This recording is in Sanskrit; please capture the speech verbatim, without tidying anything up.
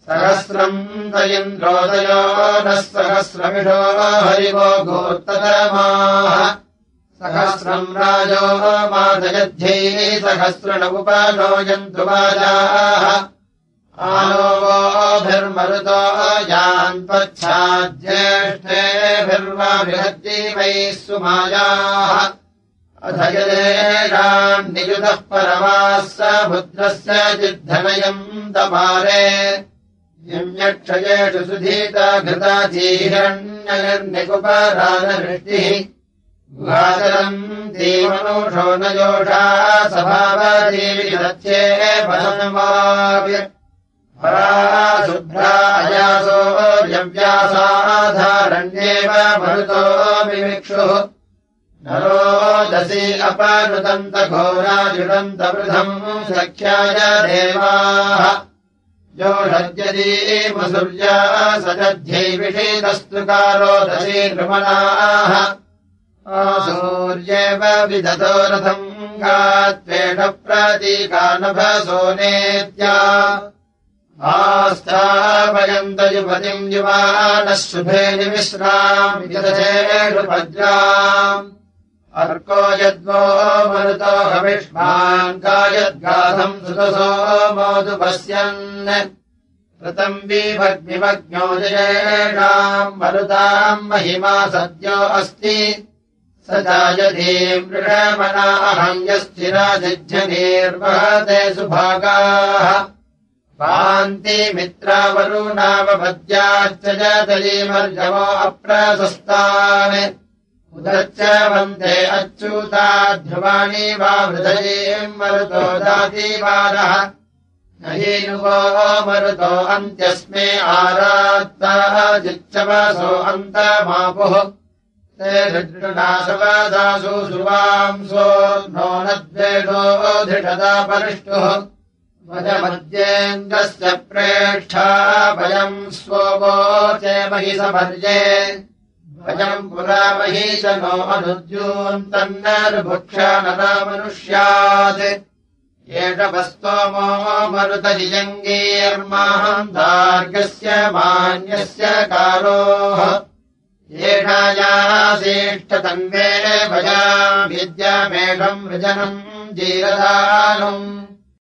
सहस्रम् त इन्द्रोदयो नः सहस्रमिषो हरिवो गोत्ततमाः सहस्रम् राजो मादयध्यै सहस्रणमुपनो यन्तु वाजाः आनो वोभिर्मरुतो यान्त्वच्छाज्येष्ठेभिर्वाभिहद्दीवैः सुमायाः अथ यदेषाम् नियुतः परमाः स भुद्रस्य चिद्धनयम् तमारे यम्यक्षयेषु सुधीता घृता जीहिरण्यनिर्निकुपरानवृष्टिः गुहाचरम् धीमनुषो न योषा सभावजीविरत्ये पदन्वाप्य परा शुभ्रा अयासो यव्यासाधारण्येव मरुतो विमिक्षुः नरोदसी अपनुदन्तघोराजुडन्तवृधम् सख्याय देवाः योषद्यदीमसूर्या सजध्यै विषीदस्तुकारोदसी नृमणाः आसूर्येव विदतो रथम् गात्वेन प्रतीकानभसो नेत्या आस्थापयन्त युवतिम् युवानः शुभे निमिश्राम् यदशेषु वज्राम् अर्को यद्वो मरुतो हविष्मान् गायद्गाधम् सुतसो मोदुपश्यन् ऋतम् विभग्निमग्न्यो जयेषाम् मरुताम् महिमा सद्यो अस्ति स जायधीम् वृषमना अहम् यस्थिराजिज्झनीर्वहते सुभागाः पान्ति मित्रावरुणावपद्याच्च जतलीमर्जवो अप्रशस्तान् उदच्च वन्दे अच्युताध्रुवाणि वा वृधयीम् मरुतो दातीवारः न हीनुवो मरुतो अन्त्यस्मे आरात्तः जिच्चवसो अन्तमापुः ते धृष्णासवदासु सुवांसो नो न द्वेषो धृषदा परिष्टुः वजमद्येन्द्रस्य प्रेष्ठा वयम् स्वोचे महिषभर्ये वयम् पुरा महिषनो अनुद्यून्तन्नर्भुक्षनरामनुष्यात् एष वस्तोमो मरुतजिजङ्गीर्मान्दार्गस्य मान्यस्य कारोः एषायासेष्टतन्वे भजाम् विद्यामेषम् वृजनम् जीरधानुम्